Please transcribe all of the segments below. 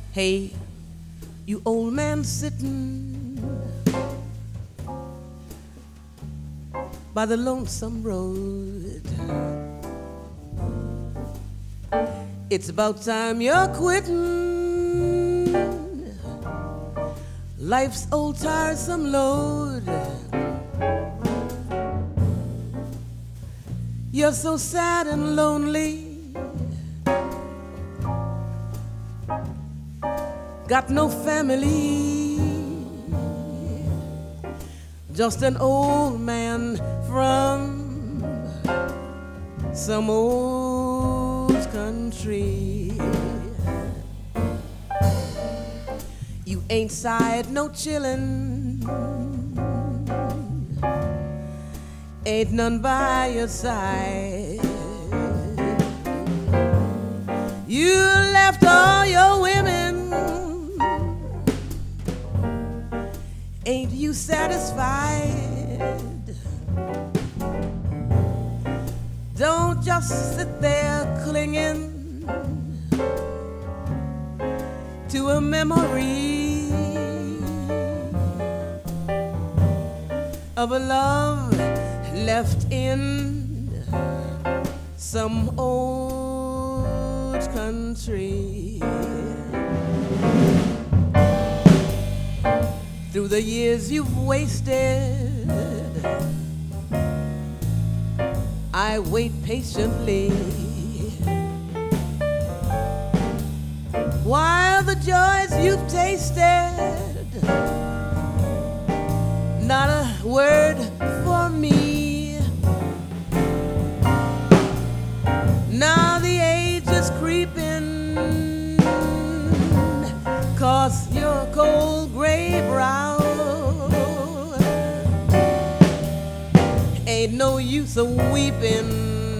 Hey, you old man sitting by the lonesome road, it's about time you're quitting life's old tiresome load. You're so sad and lonely, got no family, just an old man from some old country. You ain't sighed no chillin', ain't none by your side. You left all your women, ain't you satisfied? Don't just sit there clinging to a memory of a love left in some old country. Through the years you've wasted, I wait patiently while the joys you've tasted, not a word for me. Now the age is creeping, 'cause your cold gray brow ain't no use of weeping.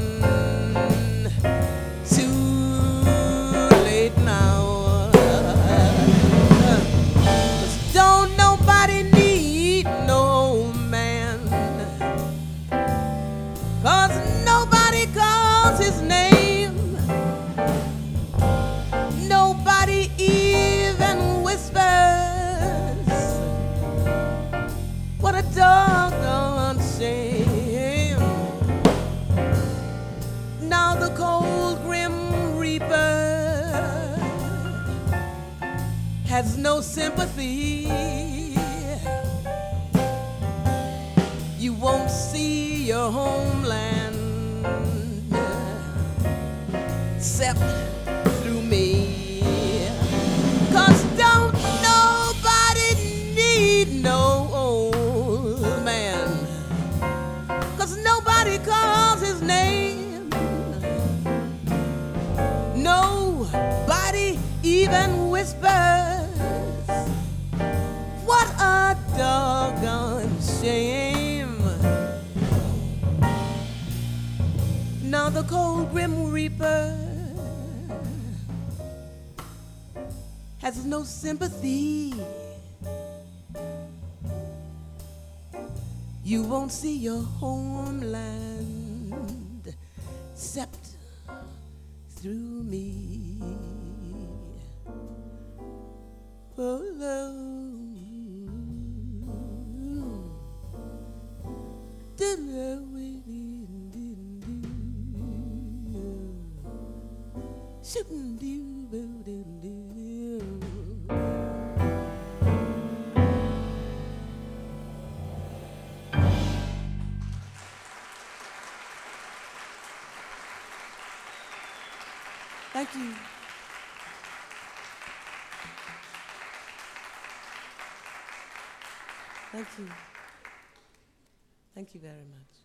Too late now. 'Cause don't nobody need no old man, 'cause nobody calls his name. Nobody even whispers, what a doggone shame. Now the cold grim reaper has no sympathy. You won't see your homeland except through me. 'Cause don't nobody need no old man, 'cause nobody calls his name. Nobody even whispers, what a doggone shame. Now the cold grim reaper has no sympathy. You won't see your homeland except through me. Oh, thank you. Thank you. Thank you very much.